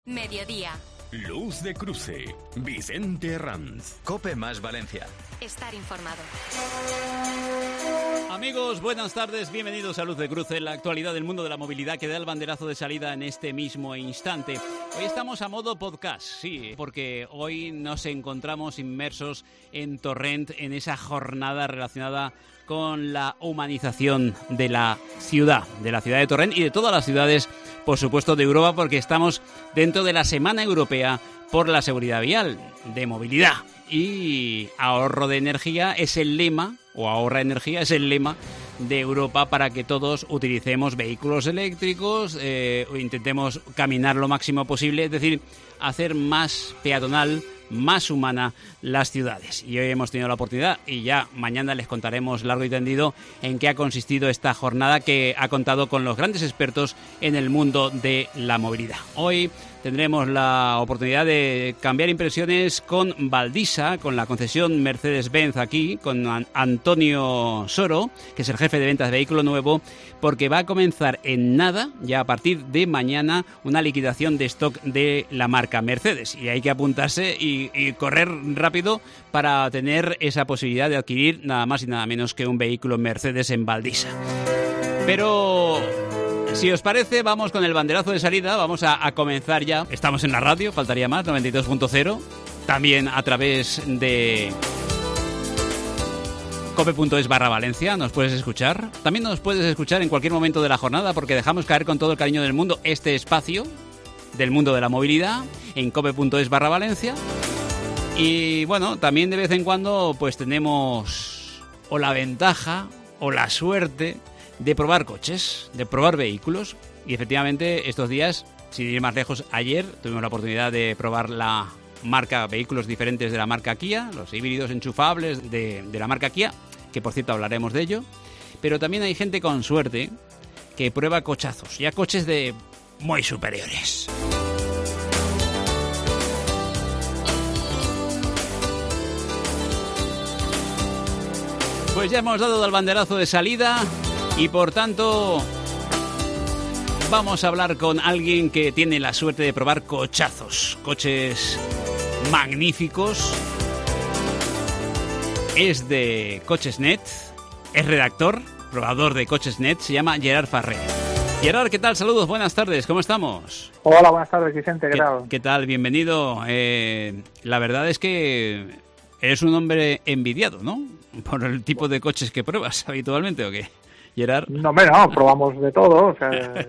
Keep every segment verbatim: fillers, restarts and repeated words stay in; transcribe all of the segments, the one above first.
Mediodía. Luz de Cruce. Vicente Herranz. COPE más Valencia. Estar informado. Amigos, buenas tardes. Bienvenidos a Luz de Cruce, la actualidad del mundo de la movilidad que da el banderazo de salida en este mismo instante. Hoy estamos a modo podcast, sí, porque hoy nos encontramos inmersos en Torrent, en esa jornada relacionada con la humanización de la ciudad, de la ciudad de Torrent y de todas las ciudades, por supuesto, de Europa, porque estamos dentro de la Semana Europea por la Seguridad Vial, de movilidad. Y ahorro de energía es el lema, o ahorra energía es el lema de Europa para que todos utilicemos vehículos eléctricos eh, o intentemos caminar lo máximo posible, es decir, hacer más peatonal, más humana las ciudades. Y hoy hemos tenido la oportunidad, y ya mañana les contaremos largo y tendido en qué ha consistido esta jornada que ha contado con los grandes expertos en el mundo de la movilidad. Hoy tendremos la oportunidad de cambiar impresiones con Valdisa, con la concesión Mercedes-Benz aquí, con An- Antonio Soro, que es el jefe de ventas de vehículo nuevo, porque va a comenzar en nada, ya a partir de mañana, una liquidación de stock de la marca Mercedes. Y hay que apuntarse y, y correr rápido para tener esa posibilidad de adquirir nada más y nada menos que un vehículo Mercedes en Valdisa. Pero si os parece, vamos con el banderazo de salida, vamos a, a comenzar ya. Estamos en la radio, faltaría más, noventa y dos punto cero, también a través de cope.es barra Valencia, nos puedes escuchar. También nos puedes escuchar en cualquier momento de la jornada, porque dejamos caer con todo el cariño del mundo este espacio del mundo de la movilidad en cope.es barra Valencia. Y bueno, también de vez en cuando pues tenemos o la ventaja o la suerte de probar coches, de probar vehículos. Y efectivamente estos días, sin ir más lejos, ayer tuvimos la oportunidad de probar la marca, vehículos diferentes de la marca Kia, los híbridos enchufables de, de la marca Kia, que por cierto hablaremos de ello. Pero también hay gente con suerte que prueba cochazos, ya coches de muy superiores. Pues ya hemos dado el banderazo de salida y por tanto vamos a hablar con alguien que tiene la suerte de probar cochazos, coches magníficos. Es de Cochesnet, es redactor, probador de Cochesnet, se llama Gerard Farré. Gerard, ¿qué tal? Saludos, buenas tardes, ¿cómo estamos? Hola, buenas tardes, Vicente, ¿qué, ¿Qué tal? ¿Qué tal? Bienvenido. Eh, la verdad es que eres un hombre envidiado, ¿no? Por el tipo de coches que pruebas habitualmente, ¿o qué, Gerard? No, hombre, no, probamos de todo, o sea,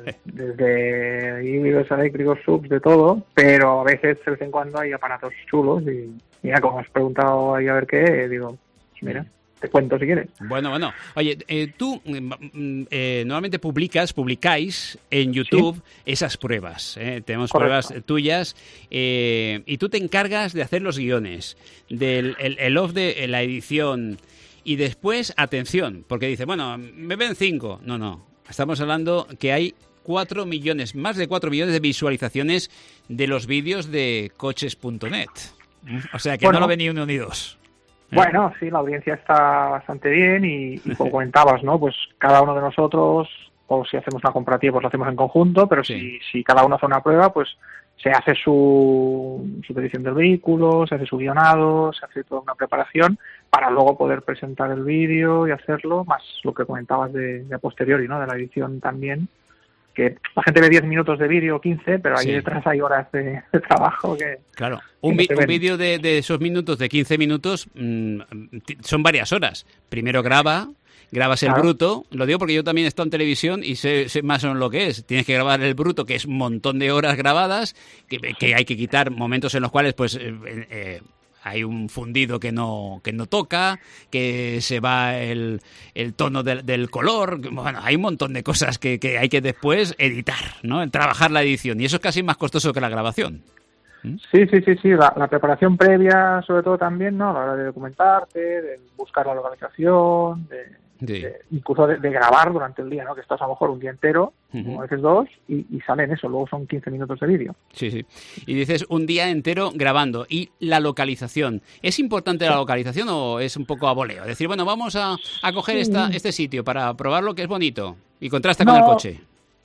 desde híbridos eléctricos, subs, de todo, pero a veces, de vez en cuando, hay aparatos chulos y, mira, como has preguntado ahí a ver qué, digo, pues mira, te cuento si quieres. Bueno, bueno. Oye, eh, tú eh, normalmente publicas, publicáis en YouTube ¿sí? esas pruebas. ¿eh? Tenemos Correcto. pruebas tuyas eh, y tú te encargas de hacer los guiones, del el, el off de la edición y después, atención, porque dice, bueno, me ven cinco. No, no. Estamos hablando que hay cuatro millones, más de cuatro millones de visualizaciones de los vídeos de coches punto net. O sea que bueno, no lo ven ni uno ni dos. Bueno, sí, la audiencia está bastante bien y, y como comentabas, ¿no? Pues cada uno de nosotros, o si hacemos una comparativa, pues lo hacemos en conjunto, pero sí. si, si cada uno hace una prueba, pues se hace su, su petición del vehículo, se hace su guionado, se hace toda una preparación para luego poder presentar el vídeo y hacerlo, más lo que comentabas de, de a posteriori, ¿no? De la edición también, que la gente ve diez minutos de vídeo, quince, pero ahí sí. detrás hay horas de, de trabajo que... Claro, un, vi- un vídeo de, de esos minutos, de quince minutos, mmm, t- son varias horas. Primero graba, grabas el claro. bruto, lo digo porque yo también he estado en televisión y sé, sé más o menos lo que es. Tienes que grabar el bruto, que es un montón de horas grabadas, que, que hay que quitar momentos en los cuales, pues... Eh, eh, hay un fundido que no que no toca, que se va el, el tono del, del color. Bueno, hay un montón de cosas que, que hay que después editar, ¿no? Trabajar la edición. Y eso es casi más costoso que la grabación. ¿Mm? Sí, sí, sí, sí. La, la preparación previa, sobre todo también, ¿no? A la hora de documentarte, de buscar la localización, de... Sí. De, incluso de, de grabar durante el día, ¿no? Que estás a lo mejor un día entero, uh-huh. a veces dos, y, y salen eso, luego son quince minutos de vídeo. Sí, sí. Y dices un día entero grabando. ¿Y la localización? ¿Es importante la localización o es un poco a voleo? Es decir, bueno, vamos a, a coger sí. esta, este sitio para probarlo, que es bonito, y contrasta no. con el coche.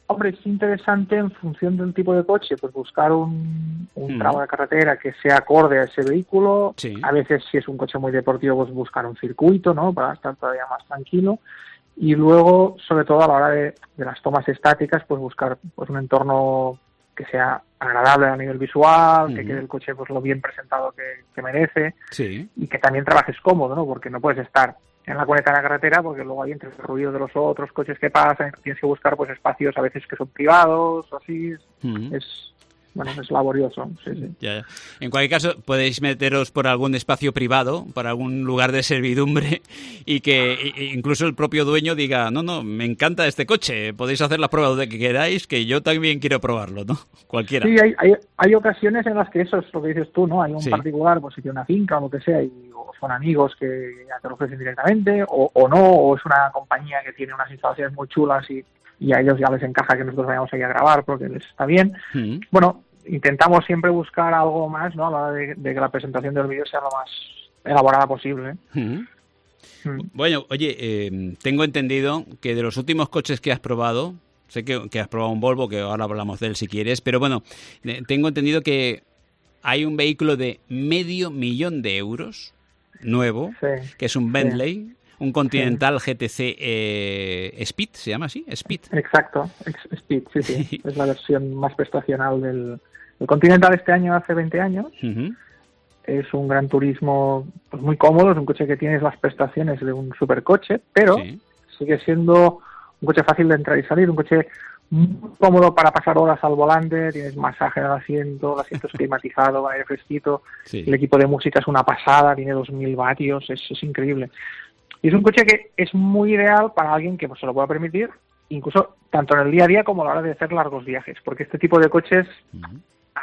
Hombre, es interesante en función del tipo de coche, pues buscar un, un Mm. tramo de carretera que sea acorde a ese vehículo. Sí. A veces, si es un coche muy deportivo, pues buscar un circuito, ¿no? Para estar todavía más tranquilo. Y luego, sobre todo a la hora de, de las tomas estáticas, pues buscar pues un entorno que sea agradable a nivel visual, que Ujú. quede el coche pues lo bien presentado que, que merece, Sí. y que también trabajes cómodo, ¿no? Porque no puedes estar en la cuneta de la carretera porque luego hay entre el ruido de los otros coches que pasan, tienes que buscar pues espacios a veces que son privados o así. Mm. Es, bueno, es laborioso, sí, sí. Ya, ya. En cualquier caso, podéis meteros por algún espacio privado, por algún lugar de servidumbre, y que i- incluso el propio dueño diga, no, no, me encanta este coche, podéis hacer las pruebas de que queráis, que yo también quiero probarlo, ¿no? Cualquiera. Sí, hay, hay, hay ocasiones en las que eso es lo que dices tú, ¿no? Hay un Sí. particular, pues si tiene una finca o lo que sea, y o son amigos que ya te lo ofrecen directamente, o, o no, o es una compañía que tiene unas instalaciones muy chulas y, y a ellos ya les encaja que nosotros vayamos ahí a grabar porque les está bien. Mm. Bueno, intentamos siempre buscar algo más, ¿no? A la hora de, de que la presentación del vídeo sea lo más elaborada posible. Mm. Mm. Bueno, oye, eh, tengo entendido que de los últimos coches que has probado, sé que, que has probado un Volvo, que ahora hablamos de él si quieres, pero bueno, eh, tengo entendido que hay un vehículo de medio millón de euros, nuevo, Sí, que es un sí. Bentley, un Continental G T C eh, Speed, ¿se llama así? Speed. Exacto, ex- Speed, sí, sí. Es la versión más prestacional del... El Continental este año hace veinte años. Ujú. Es un gran turismo pues muy cómodo, es un coche que tiene las prestaciones de un supercoche, pero Sí. sigue siendo un coche fácil de entrar y salir, un coche muy cómodo para pasar horas al volante, tienes masaje en el asiento, el asiento es climatizado, con aire fresquito, Sí. el equipo de música es una pasada, tiene dos mil vatios, es, es increíble. Y es un coche que es muy ideal para alguien que pues, se lo pueda permitir, incluso tanto en el día a día como a la hora de hacer largos viajes, porque este tipo de coches Ujú.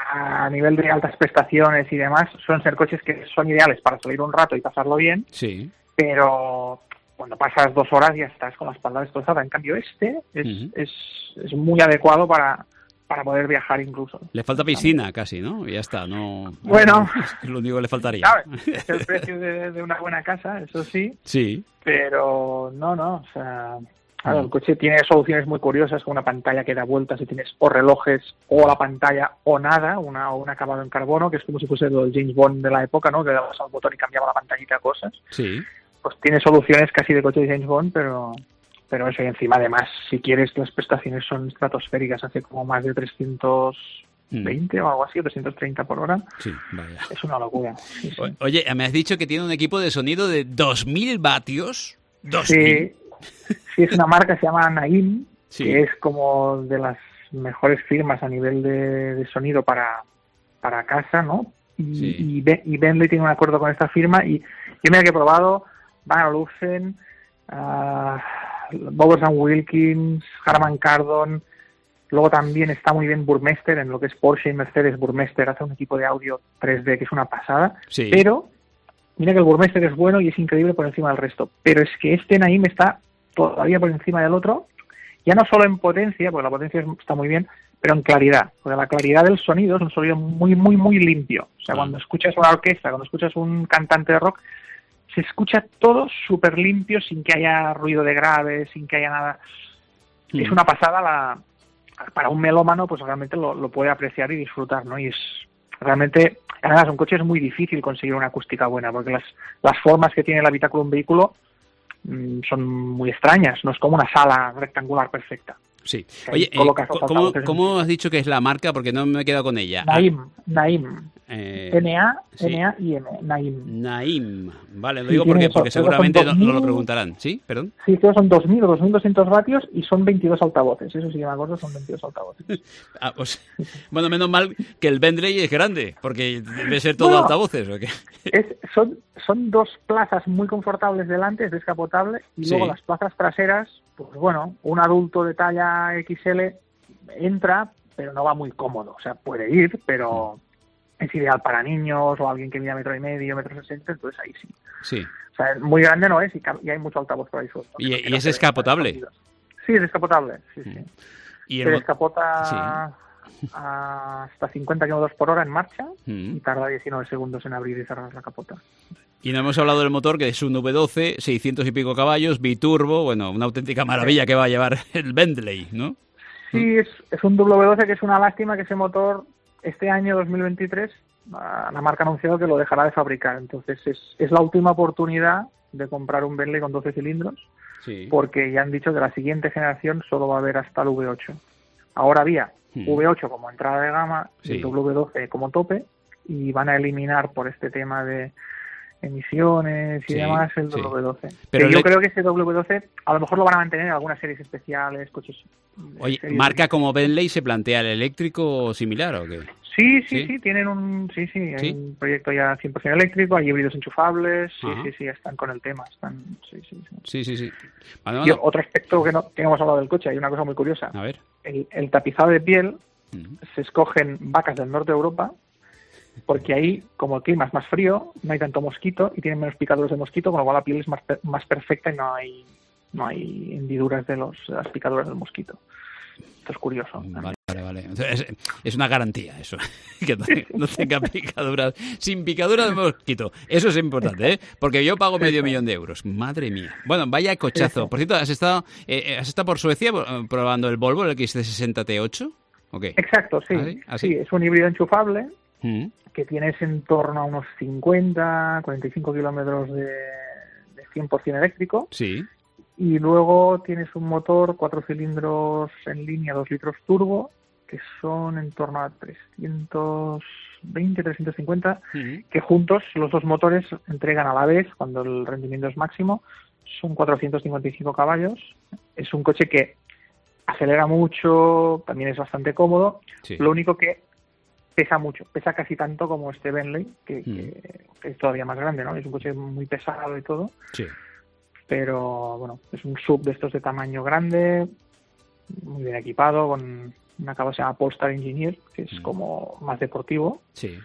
a nivel de altas prestaciones y demás, suelen ser coches que son ideales para salir un rato y pasarlo bien, Sí. pero cuando pasas dos horas ya estás con la espalda destrozada. En cambio, este es, Ujú. es, es muy adecuado para, para poder viajar incluso. Le falta piscina casi, ¿no? Y ya está, no... Bueno. Es lo único que le faltaría. ¿Sabes? Es el precio de, de una buena casa, eso sí, Sí. pero no, no, o sea... Claro, Mm. el coche tiene soluciones muy curiosas, con una pantalla que da vueltas y tienes o relojes o la pantalla o nada, una, o un acabado en carbono, que es como si fuese el James Bond de la época, ¿no? Que dabas al botón y cambiaba la pantallita a cosas. Sí. Pues tiene soluciones casi de coche de James Bond, pero pero eso, y encima además, si quieres, las prestaciones son estratosféricas, hace como más de trescientos veinte o algo así, trescientos treinta por hora. Sí, vaya. Es una locura. Sí, sí. O- Oye, me has dicho que tiene un equipo de sonido de dos mil vatios. ¿dos mil? Sí, sí, es una marca que se llama Naim, Sí. que es como de las mejores firmas a nivel de, de sonido para, para casa, ¿no? Y, Sí. y, Be- y Bentley tiene un acuerdo con esta firma, y yo mira que he probado Van Olufsen, uh, Bowers and Wilkins, Harman Kardon, luego también está muy bien Burmester, en lo que es Porsche y Mercedes. Burmester hace un equipo de audio tres D que es una pasada, Sí. pero mira que el Burmester es bueno y es increíble por encima del resto, pero es que este Naim está todavía por encima del otro, ya no solo en potencia, porque la potencia es- está muy bien, pero en claridad, porque la claridad del sonido es un sonido muy, muy, muy limpio. O sea, Ah. cuando escuchas una orquesta, cuando escuchas un cantante de rock, se escucha todo súper limpio, sin que haya ruido de graves, sin que haya nada. Mm. Es una pasada la... Para un melómano, pues realmente lo, lo puede apreciar y disfrutar, ¿no? Y es realmente... Además, un coche es muy difícil conseguir una acústica buena, porque las, las formas que tiene el habitáculo de un vehículo mm, son muy extrañas, no es como una sala rectangular perfecta. Sí. Ahí Oye, eh, colocas los ¿cómo, altavoces. cómo has dicho que es la marca? Porque no me he quedado con ella. Naim, Naim, Ah, eh, N A, sí. N A I M, Naim. Naim. Vale, lo Sí, digo tiene porque, eso, porque creo que son seguramente no, no lo dos mil. preguntarán. ¿Sí? ¿Perdón? Sí, creo que son dos mil o dos mil doscientos vatios y son veintidós altavoces. Eso sí que me acuerdo, son veintidós altavoces. Ah, pues, bueno, menos mal que el Bentley es grande, porque debe ser todo Bueno, altavoces, ¿o qué? Es, son, son dos plazas muy confortables delante, es descapotable, y luego Sí. las plazas traseras, pues bueno, un adulto de talla X L entra, pero no va muy cómodo. O sea, puede ir, pero es ideal para niños o alguien que mida metro y medio, metro sesenta, entonces ahí sí. Sí. O sea, muy grande no es y, ca- y hay mucho altavoz por ahí suelto. ¿Y- Que y no es se ve descapotable? escondido. Sí, es descapotable, sí, sí. Y Se el mo- descapota a hasta cincuenta kilómetros por hora en marcha Mm. y tarda diecinueve segundos en abrir y cerrar la capota. Y no hemos hablado del motor, que es un V doce, seiscientos y pico caballos, biturbo, bueno, una auténtica maravilla que va a llevar el Bentley, ¿no? Sí, es, es un doble u doce que es una lástima que ese motor este año dos mil veintitrés la marca ha anunciado que lo dejará de fabricar. Entonces es, es la última oportunidad de comprar un Bentley con doce cilindros, sí. porque ya han dicho que la siguiente generación solo va a haber hasta el V ocho. Ahora había hmm. V ocho como entrada de gama sí. y el W doce como tope, y van a eliminar por este tema de emisiones y sí, demás el sí. W doce. Pero yo le... creo que ese W doce a lo mejor lo van a mantener en algunas series especiales, coches. Oye, ¿marca de... como Bentley se plantea el eléctrico similar o qué? Sí, sí, sí, sí, tienen un sí, sí, hay ¿Sí? un proyecto ya cien por ciento eléctrico, hay híbridos enchufables, sí, Ajá. sí, sí, están con el tema, están, sí, sí, sí. Sí, sí, sí. Vale, vale. Y otro aspecto que no, que no hemos hablado del coche, hay una cosa muy curiosa. A ver. El, el tapizado de piel uh-huh. se escogen vacas del norte de Europa, porque ahí, como el clima es más frío, no hay tanto mosquito y tienen menos picaduras de mosquito, con lo cual la piel es más, más perfecta y no hay no hay hendiduras de, los, de las picaduras del mosquito. Esto es curioso. Vale, vale, vale. Es, es una garantía eso, que no, no tenga picaduras, sin picaduras de mosquito. Eso es importante, ¿eh? Porque yo pago medio millón de euros. Madre mía. Bueno, vaya cochazo. Por cierto, ¿has estado eh, has estado por Suecia probando el Volvo, el X C sesenta T ocho? ¿Okay? Exacto, sí. ¿Ah, sí? ¿Ah, sí? Sí, es un híbrido enchufable ¿Mm? que tienes en torno a unos cincuenta, cuarenta y cinco kilómetros de, de cien por ciento eléctrico. Sí. Y luego tienes un motor, cuatro cilindros en línea, dos litros turbo, que son en torno a trescientos veinte, trescientos cincuenta, uh-huh. que juntos los dos motores entregan a la vez, cuando el rendimiento es máximo, son cuatrocientos cincuenta y cinco caballos. Es un coche que acelera mucho, también es bastante cómodo, sí. lo único que pesa mucho, pesa casi tanto como este Bentley, que, uh-huh. que, que es todavía más grande, ¿no? Es un coche muy pesado y todo. Sí. Pero bueno, es un sub de estos de tamaño grande, muy bien equipado, con una cabeza que se llama Polestar Engineer, que es mm. como más deportivo. Sí.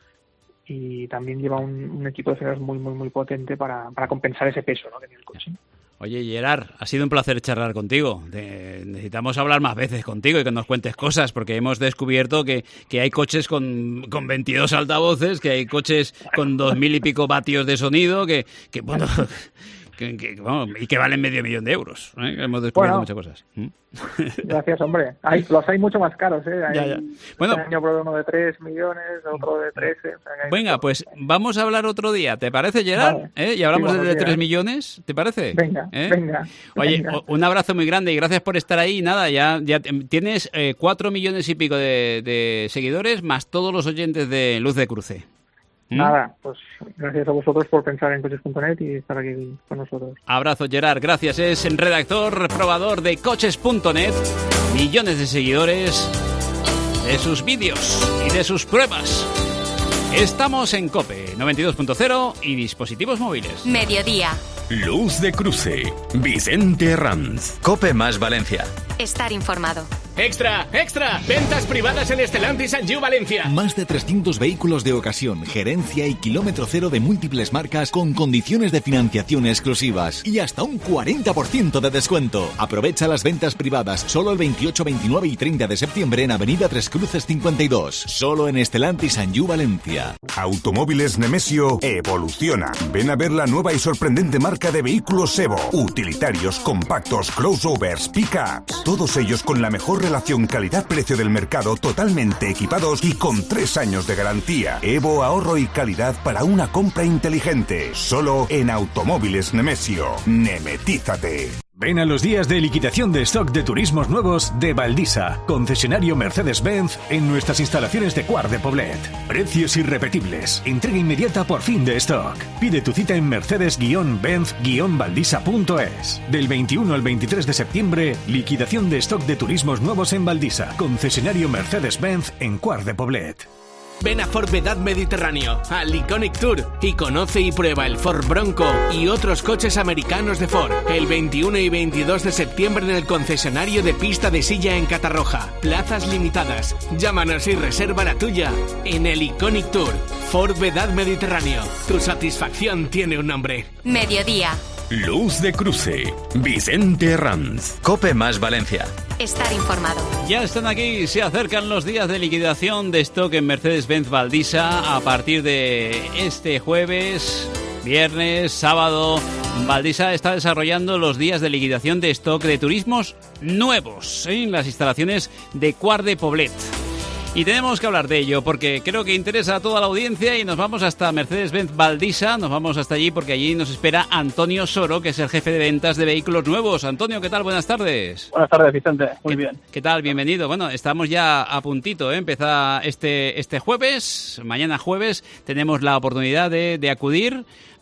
Y también lleva un, un equipo de frenos muy, muy, muy potente para, para compensar ese peso, ¿no?, que tiene el coche. Oye, Gerard, ha sido un placer charlar contigo. Te, necesitamos hablar más veces contigo y que nos cuentes cosas, porque hemos descubierto que, que hay coches con, con veintidós altavoces, que hay coches con dos mil y pico vatios de sonido, que, que bueno... Que, que, bueno, y que valen medio millón de euros, ¿eh? Hemos descubierto bueno, muchas cosas. ¿Mm? Gracias, hombre. Hay, los hay mucho más caros, ¿eh? Hay, ya, ya. Bueno, este año probé uno de tres millones, otro de trece. O sea, venga, mucho. Pues vamos a hablar otro día. ¿Te parece, Gerard? Vale. ¿Eh? Y hablamos sí, de, de tres millones, ¿te parece? Venga, ¿Eh? venga. Oye, venga. un abrazo muy grande y gracias por estar ahí. Nada, ya, ya tienes eh, cuatro millones y pico de, de seguidores, más todos los oyentes de Luz de Cruce. ¿Mm? Nada, pues gracias a vosotros por pensar en coches punto net y estar aquí con nosotros. Abrazo, Gerard, gracias. Es el redactor, probador de coches punto net, millones de seguidores, de sus vídeos y de sus pruebas. Estamos en COPE noventa y dos punto cero y dispositivos móviles. Mediodía. Luz de Cruce, Vicente Ranz. COPE más Valencia. Estar informado. ¡Extra! ¡Extra! Ventas privadas en Stellantis Anjou Valencia. Más de trescientos vehículos de ocasión, gerencia y kilómetro cero de múltiples marcas con condiciones de financiación exclusivas y hasta un cuarenta por ciento de descuento. Aprovecha las ventas privadas solo el veintiocho, veintinueve y treinta de septiembre en Avenida Tres Cruces cincuenta y dos. Solo en Stellantis Anjou Valencia. Automóviles Nemesio evoluciona. Ven a ver la nueva y sorprendente marca de vehículos Evo. Utilitarios, compactos, crossovers, pickups. Todos ellos con la mejor relación calidad-precio del mercado, totalmente equipados y con tres años de garantía. Evo, ahorro y calidad para una compra inteligente. Solo en Automóviles Nemesio. Nemetízate. Ven a los días de liquidación de stock de turismos nuevos de Valdisa, concesionario Mercedes-Benz en nuestras instalaciones de Quart de Poblet. Precios irrepetibles, entrega inmediata por fin de stock. Pide tu cita en mercedes benz valdisa punto es. Del veintiuno al veintitrés de septiembre, liquidación de stock de turismos nuevos en Valdisa, concesionario Mercedes-Benz en Quart de Poblet. Ven a Ford Vedad Mediterráneo, al Iconic Tour, y conoce y prueba el Ford Bronco y otros coches americanos de Ford. El veintiuno y veintidós de septiembre en el concesionario de Pista de Silla en Catarroja. Plazas limitadas. Llámanos y reserva la tuya en el Iconic Tour. Ford Vedad Mediterráneo. Tu satisfacción tiene un nombre. Mediodía. Luz de Cruce, Vicente Ranz. COPE más Valencia. Estar informado. Ya están aquí, se acercan los días de liquidación de stock en Mercedes-Benz Valdisa a partir de este jueves, viernes, sábado, Valdisa está desarrollando los días de liquidación de stock de turismos nuevos en las instalaciones de Quart de Poblet. Y tenemos que hablar de ello porque creo que interesa a toda la audiencia y nos vamos hasta Mercedes-Benz Valdisa, nos vamos hasta allí porque allí nos espera Antonio Soro, que es el jefe de ventas de vehículos nuevos. Antonio, ¿qué tal? Buenas tardes. Buenas tardes, Vicente. Muy ¿Qué, bien. ¿Qué tal? Bienvenido. Bueno, estamos ya a puntito, ¿eh? Empieza este, este jueves, mañana jueves, tenemos la oportunidad de, de acudir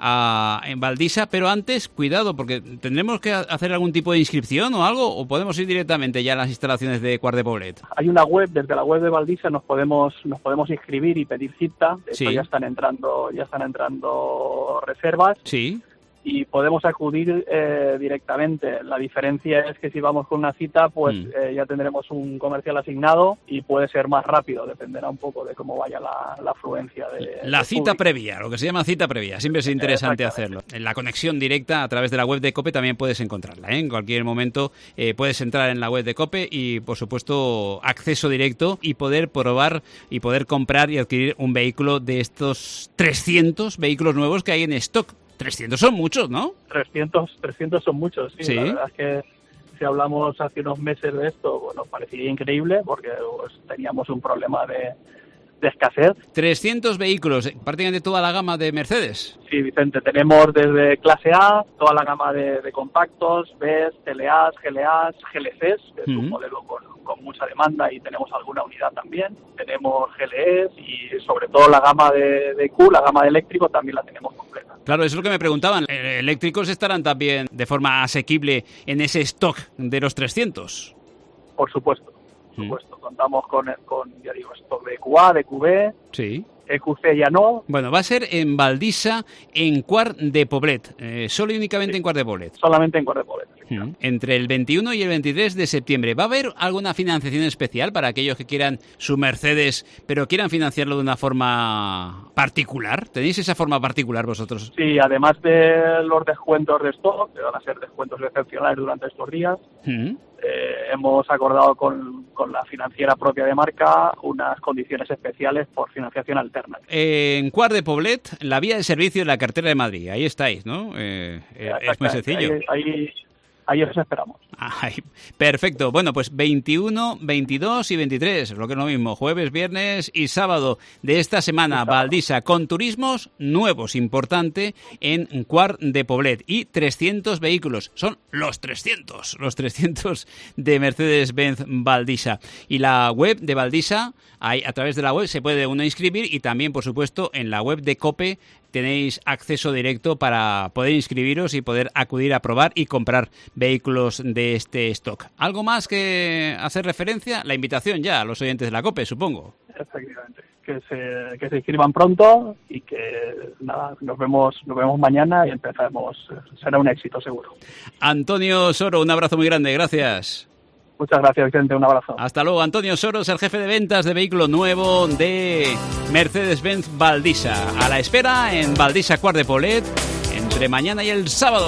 a, en Valdisa, pero antes, cuidado, porque tendremos que hacer algún tipo de inscripción o algo, o podemos ir directamente ya a las instalaciones de Quart de Poblet. Hay una web, desde la web de Valdisa nos podemos nos podemos inscribir y pedir cita. De Sí. hecho, ya están entrando ya están entrando reservas. Sí. Y podemos acudir eh, directamente. La diferencia es que si vamos con una cita, pues Mm. eh, ya tendremos un comercial asignado y puede ser más rápido, dependerá un poco de cómo vaya la, la afluencia de La de cita público. previa, lo que se llama cita previa, siempre es interesante hacerlo. En la conexión directa a través de la web de COPE también puedes encontrarla, ¿eh? En cualquier momento eh, puedes entrar en la web de COPE y, por supuesto, acceso directo y poder probar y poder comprar y adquirir un vehículo de estos trescientos vehículos nuevos que hay en stock. trescientos son muchos, ¿no? trescientos, trescientos son muchos, sí. Sí. La verdad es que si hablamos hace unos meses de esto, bueno, parecía increíble porque pues, teníamos un problema de, de escasez. trescientos vehículos, prácticamente toda la gama de Mercedes. Sí, Vicente, tenemos desde clase A, toda la gama de, de compactos, B E S, T L As, G L As, G L Cs, que es Ujú. un modelo con, con mucha demanda y tenemos alguna unidad también. Tenemos G L Es y sobre todo la gama de, de Q, la gama de eléctrico, también la tenemos completa. Claro, eso es lo que me preguntaban. Eh, ¿Eléctricos estarán también de forma asequible en ese stock de los trescientos? Por supuesto, por Mm. supuesto. Contamos con, con, ya digo, stock de Q A, de Q B, Sí. E Q C ya no, Bueno, va a ser en Valdisa, en Quart de Poblet, eh, solo y únicamente en Quart de Poblet. solamente en Quart de Poblet. Mm. Entre el veintiuno y el veintitrés de septiembre. ¿Va a haber alguna financiación especial para aquellos que quieran su Mercedes, pero quieran financiarlo de una forma particular? ¿Tenéis esa forma particular vosotros? Sí, además de los descuentos de stock, que van a ser descuentos excepcionales durante estos días, Mm. eh, hemos acordado con, con la financiera propia de marca unas condiciones especiales por financiación alterna. En Quart de Poblet, la vía de servicio de la cartera de Madrid. Ahí estáis, ¿no? Eh, eh, es muy sencillo. Ahí, ahí, ahí os esperamos. Ay, perfecto. Bueno, pues veintiuno, veintidós y veintitrés, lo que es lo mismo, jueves, viernes y sábado de esta semana, Valdisa, con turismos nuevos, importante, en Quart de Poblet. Y trescientos vehículos, son los trescientos, los trescientos de Mercedes-Benz Valdisa. Y la web de Valdisa, ahí, a través de la web se puede uno inscribir y también, por supuesto, en la web de COPE tenéis acceso directo para poder inscribiros y poder acudir a probar y comprar vehículos de este stock. ¿Algo más que hacer referencia? La invitación ya a los oyentes de la COPE, supongo. Efectivamente. Que se, que se inscriban pronto y que nada, nos vemos, nos vemos mañana y empezamos. Será un éxito seguro. Antonio Soro, un abrazo muy grande, gracias. Muchas gracias, Vicente, un abrazo. Hasta luego. Antonio Soro es el jefe de ventas de vehículo nuevo de Mercedes-Benz Valdisa. A la espera en Valdisa Quart de Poblet entre mañana y el sábado.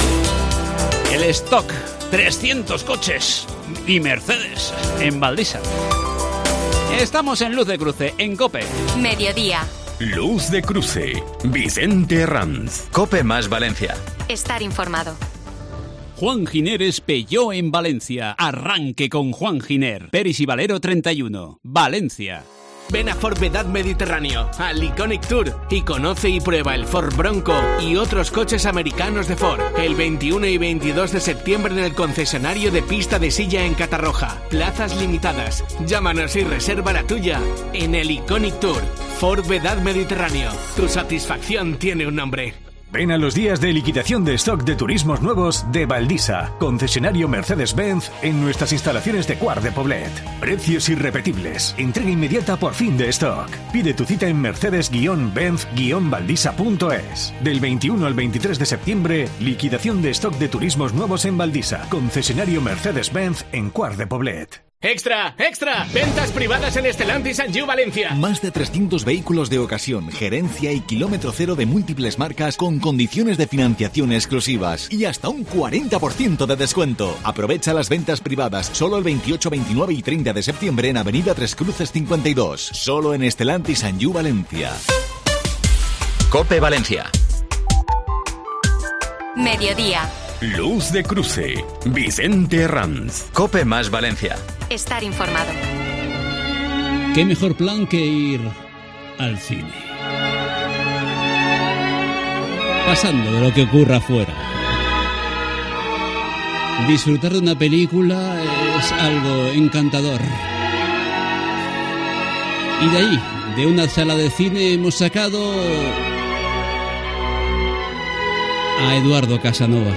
El stock, trescientos coches y Mercedes en Valdisa. Estamos en Luz de Cruce, en COPE. Mediodía. Luz de Cruce. Vicente Ranz. COPE más Valencia. Estar informado. Juan Gineres Peugeot en Valencia. Arranque con Juan Giner. Peris y Valero treinta y uno. Valencia. Ven a Ford Vedad Mediterráneo, al Iconic Tour y conoce y prueba el Ford Bronco y otros coches americanos de Ford. El veintiuno y veintidós de septiembre en el concesionario de pista de silla en Catarroja. Plazas limitadas. Llámanos y reserva la tuya en el Iconic Tour. Ford Vedad Mediterráneo. Tu satisfacción tiene un nombre. Ven a los días de liquidación de stock de turismos nuevos de Valdisa, concesionario Mercedes-Benz en nuestras instalaciones de Quart de Poblet. Precios irrepetibles, entrega inmediata por fin de stock. Pide tu cita en mercedes benz valdisa punto es. Del veintiuno al veintitrés de septiembre, liquidación de stock de turismos nuevos en Valdisa, concesionario Mercedes-Benz en Quart de Poblet. ¡Extra! ¡Extra! Ventas privadas en Stellantis and You Valencia. Más de trescientos vehículos de ocasión, gerencia y kilómetro cero de múltiples marcas con condiciones de financiación exclusivas y hasta un cuarenta por ciento de descuento. Aprovecha las ventas privadas solo el veintiocho, veintinueve y treinta de septiembre en Avenida Tres Cruces cincuenta y dos. Solo en Stellantis and You Valencia. COPE Valencia. Mediodía. Luz de Cruce. Vicente Ranz. Cope más Valencia. Estar informado. ¿Qué mejor plan que ir al cine? Pasando de lo que ocurra afuera. Disfrutar de una película es algo encantador. Y de ahí, de una sala de cine, hemos sacado a Eduardo Casanova.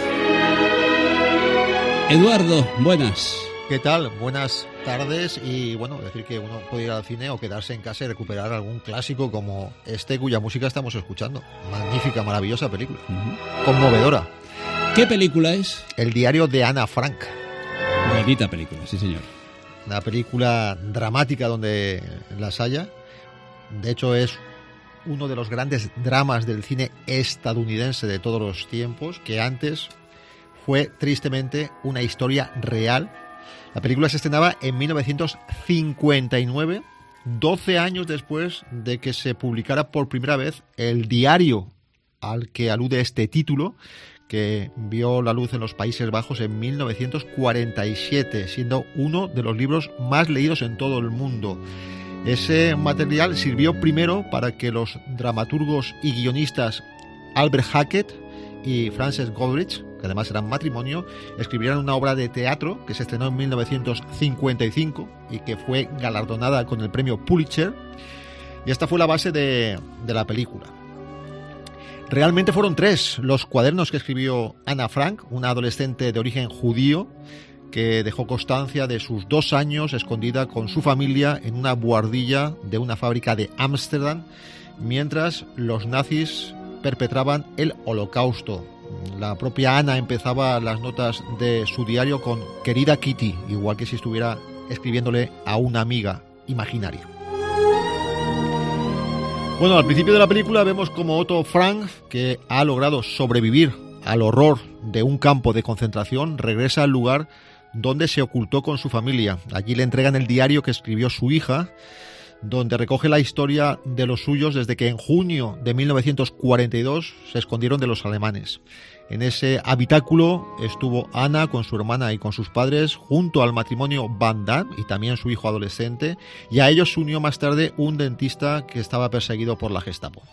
Eduardo, buenas. ¿Qué tal? Buenas tardes. Y bueno, decir que uno puede ir al cine o quedarse en casa y recuperar algún clásico como este cuya música estamos escuchando. Magnífica, maravillosa película. Uh-huh. Conmovedora. ¿Qué película es? El diario de Ana Frank. Bonita película, sí señor. Una película dramática donde las haya. De hecho es uno de los grandes dramas del cine estadounidense de todos los tiempos, que antes fue tristemente una historia real. La película se estrenaba en mil novecientos cincuenta y nueve, doce años después de que se publicara por primera vez el diario al que alude este título, que vio la luz en los Países Bajos en mil novecientos cuarenta y siete, siendo uno de los libros más leídos en todo el mundo. Ese material sirvió primero para que los dramaturgos y guionistas Albert Hackett y Frances Goldrich, que además eran matrimonio, escribieran una obra de teatro que se estrenó en mil novecientos cincuenta y cinco y que fue galardonada con el premio Pulitzer. Y esta fue la base de, de la película. Realmente fueron tres los cuadernos que escribió Ana Frank, una adolescente de origen judío que dejó constancia de sus dos años escondida con su familia en una buhardilla de una fábrica de Ámsterdam, mientras los nazis perpetraban el Holocausto. La propia Ana empezaba las notas de su diario con "Querida Kitty", igual que si estuviera escribiéndole a una amiga imaginaria. Bueno, al principio de la película vemos como Otto Frank, que ha logrado sobrevivir al horror de un campo de concentración, regresa al lugar donde se ocultó con su familia. Allí le entregan el diario que escribió su hija, donde recoge la historia de los suyos desde que en junio de mil novecientos cuarenta y dos se escondieron de los alemanes. En ese habitáculo estuvo Ana con su hermana y con sus padres, junto al matrimonio Van Damme y también su hijo adolescente, y a ellos se unió más tarde un dentista que estaba perseguido por la Gestapo.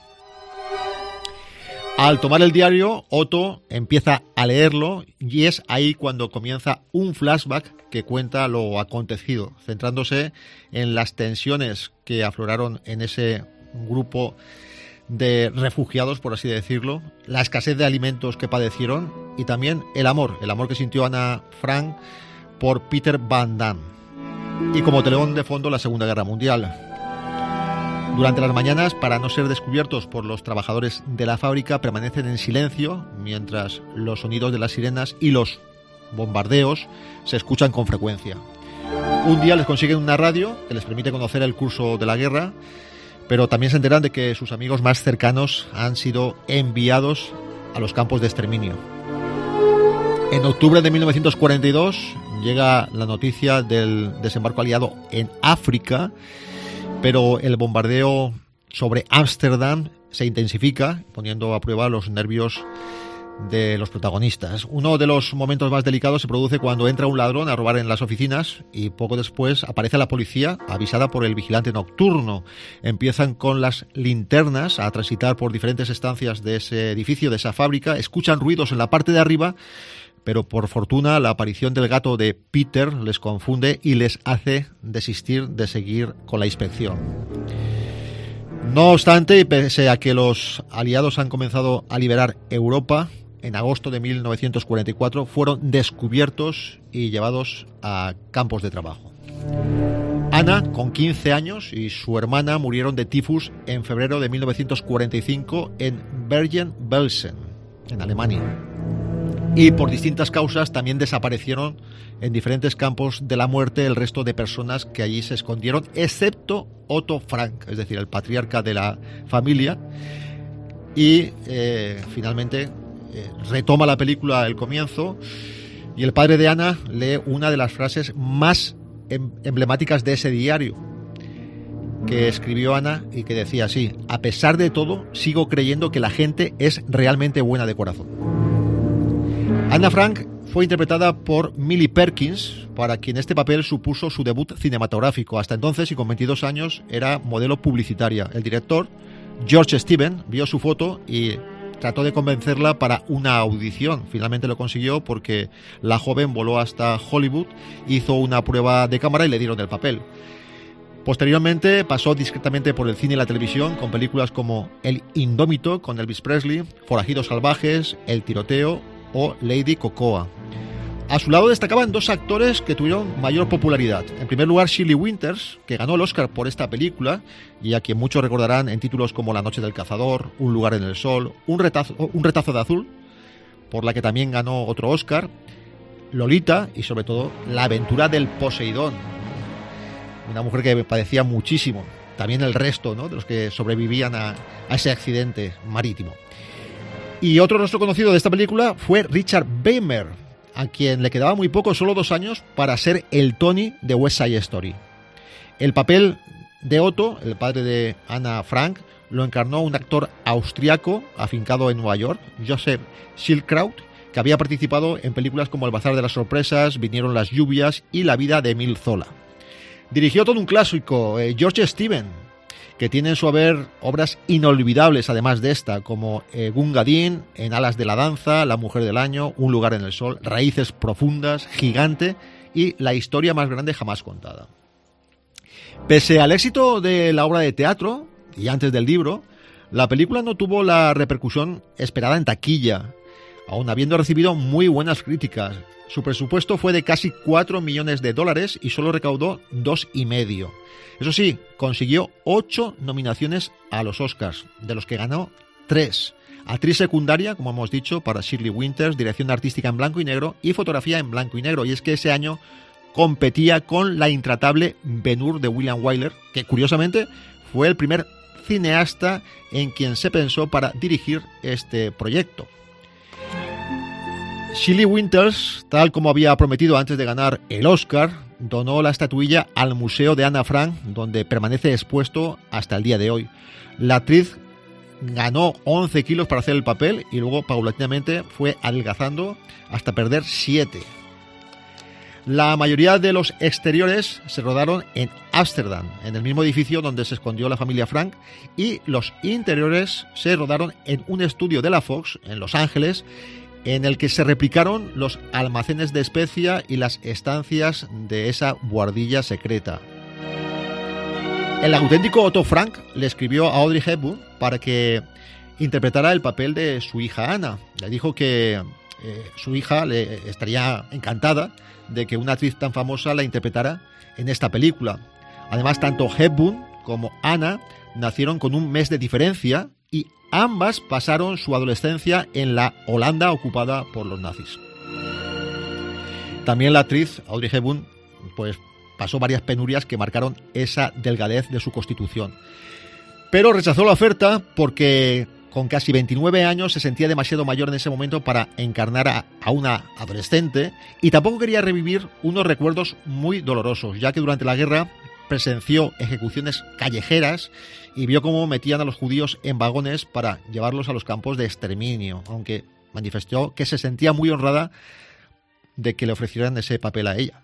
Al tomar el diario, Otto empieza a leerlo y es ahí cuando comienza un flashback que cuenta lo acontecido, centrándose en las tensiones que afloraron en ese grupo de refugiados, por así decirlo, la escasez de alimentos que padecieron y también el amor, el amor que sintió Ana Frank por Peter Van Damme. Y como telón de fondo, la Segunda Guerra Mundial. Durante las mañanas, para no ser descubiertos por los trabajadores de la fábrica, permanecen en silencio mientras los sonidos de las sirenas y los bombardeos se escuchan con frecuencia. Un día les consiguen una radio que les permite conocer el curso de la guerra, pero también se enteran de que sus amigos más cercanos han sido enviados a los campos de exterminio. En octubre de mil novecientos cuarenta y dos llega la noticia del desembarco aliado en África, pero el bombardeo sobre Ámsterdam se intensifica, poniendo a prueba los nervios de los protagonistas. Uno de los momentos más delicados se produce cuando entra un ladrón a robar en las oficinas y poco después aparece la policía avisada por el vigilante nocturno. Empiezan con las linternas a transitar por diferentes estancias de ese edificio, de esa fábrica, escuchan ruidos en la parte de arriba, pero por fortuna la aparición del gato de Peter les confunde y les hace desistir de seguir con la inspección. No obstante, y pese a que los aliados han comenzado a liberar Europa, en agosto de mil novecientos cuarenta y cuatro fueron descubiertos y llevados a campos de trabajo. Ana, con quince años, y su hermana murieron de tifus en febrero de mil novecientos cuarenta y cinco en Bergen-Belsen, en Alemania. Y por distintas causas también desaparecieron en diferentes campos de la muerte el resto de personas que allí se escondieron, excepto Otto Frank, es decir, el patriarca de la familia. Y eh, finalmente eh, retoma la película el comienzo y el padre de Ana lee una de las frases más em- emblemáticas de ese diario que escribió Ana y que decía así: a pesar de todo, sigo creyendo que la gente es realmente buena de corazón. Anna Frank fue interpretada por Millie Perkins, para quien este papel supuso su debut cinematográfico. Hasta entonces, y con veintidós años, era modelo publicitaria. El director, George Steven, vio su foto y trató de convencerla para una audición. Finalmente lo consiguió porque la joven voló hasta Hollywood, hizo una prueba de cámara y le dieron el papel. Posteriormente pasó discretamente por el cine y la televisión con películas como El Indómito con Elvis Presley, Forajidos Salvajes, El Tiroteo o Lady Cocoa. A su lado destacaban dos actores que tuvieron mayor popularidad. En primer lugar, Shirley Winters, que ganó el Oscar por esta película y a quien muchos recordarán en títulos como La Noche del Cazador, Un Lugar en el Sol, Un Retazo, un retazo de Azul, por la que también ganó otro Oscar, Lolita y sobre todo La Aventura del Poseidón, una mujer que me padecía muchísimo. También el resto, ¿no?, de los que sobrevivían a, a ese accidente marítimo. Y otro rostro conocido de esta película fue Richard Beymer, a quien le quedaba muy poco, solo dos años, para ser el Tony de West Side Story. El papel de Otto, el padre de Anna Frank, lo encarnó un actor austriaco afincado en Nueva York, Joseph Schildkraut, que había participado en películas como El Bazar de las Sorpresas, Vinieron las lluvias y La vida de Emile Zola. Dirigió todo un clásico, eh, George Steven, que tiene en su haber obras inolvidables además de esta, como eh, Gunga Din, En alas de la danza, La mujer del año, Un lugar en el sol, Raíces profundas, Gigante y La historia más grande jamás contada. Pese al éxito de la obra de teatro, y antes del libro, la película no tuvo la repercusión esperada en taquilla, aun habiendo recibido muy buenas críticas. Su presupuesto fue de casi cuatro millones de dólares y solo recaudó dos y medio. Eso sí, consiguió ocho nominaciones a los Oscars, de los que ganó tres. Actriz secundaria, como hemos dicho, para Shirley Winters, dirección artística en blanco y negro y fotografía en blanco y negro. Y es que ese año competía con La intratable Ben-Hur de William Wyler, que curiosamente fue el primer cineasta en quien se pensó para dirigir este proyecto. Shirley Winters, tal como había prometido antes de ganar el Oscar, donó la estatuilla al Museo de Anna Frank, donde permanece expuesto hasta el día de hoy. La actriz ganó once kilos para hacer el papel y luego paulatinamente fue adelgazando hasta perder siete. La mayoría de los exteriores se rodaron en Ámsterdam, en el mismo edificio donde se escondió la familia Frank, y los interiores se rodaron en un estudio de la Fox en Los Ángeles, en el que se replicaron los almacenes de especia y las estancias de esa buhardilla secreta. El auténtico Otto Frank le escribió a Audrey Hepburn para que interpretara el papel de su hija Anna. Le dijo que eh, su hija le estaría encantada de que una actriz tan famosa la interpretara en esta película. Además, tanto Hepburn como Anna nacieron con un mes de diferencia y ambas pasaron su adolescencia en la Holanda ocupada por los nazis. También la actriz Audrey Hepburn pues, pasó varias penurias que marcaron esa delgadez de su constitución. Pero rechazó la oferta porque con casi veintinueve años se sentía demasiado mayor en ese momento para encarnar a, a una adolescente y tampoco quería revivir unos recuerdos muy dolorosos, ya que durante la guerra presenció ejecuciones callejeras y vio cómo metían a los judíos en vagones para llevarlos a los campos de exterminio, aunque manifestó que se sentía muy honrada de que le ofrecieran ese papel a ella.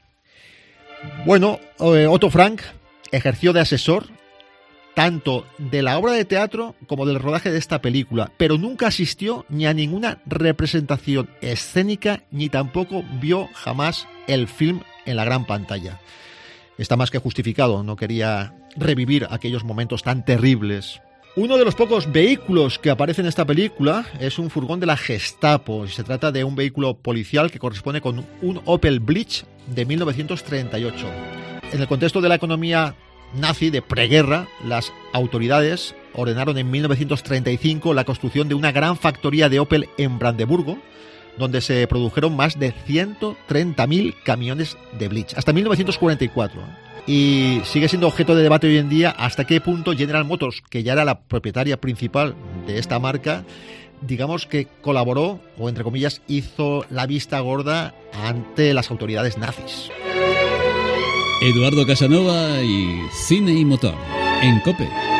Bueno, Otto Frank ejerció de asesor tanto de la obra de teatro como del rodaje de esta película, pero nunca asistió ni a ninguna representación escénica ni tampoco vio jamás el film en la gran pantalla. Está más que justificado, no quería revivir aquellos momentos tan terribles. Uno de los pocos vehículos que aparece en esta película es un furgón de la Gestapo. Se trata de un vehículo policial que corresponde con un Opel Blitz de mil novecientos treinta y ocho. En el contexto de la economía nazi de preguerra, las autoridades ordenaron en mil novecientos treinta y cinco la construcción de una gran factoría de Opel en Brandeburgo, donde se produjeron más de ciento treinta mil camiones de Blitz, hasta mil novecientos cuarenta y cuatro. Y sigue siendo objeto de debate hoy en día hasta qué punto General Motors, que ya era la propietaria principal de esta marca, digamos que colaboró, o entre comillas, hizo la vista gorda ante las autoridades nazis. Eduardo Casanova y Cine y Motor, en COPE.